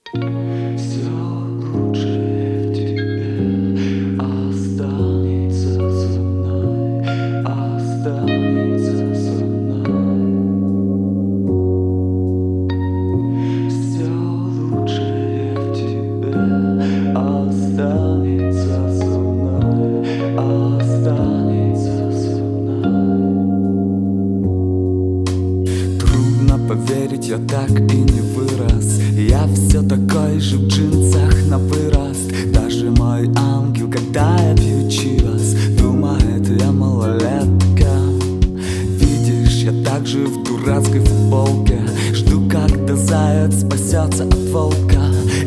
Все лучшее в тебе останется со мной, останется со мной. Все лучшее в тебе останется со мной, останется со мной. Трудно поверить, я так и не вырос. Я все такой же в джинсах на вырост. Даже мой ангел, когда я пью чивас, думает, я малолетка. Видишь, я также в дурацкой футболке. Жду, когда заяц спасется от волка.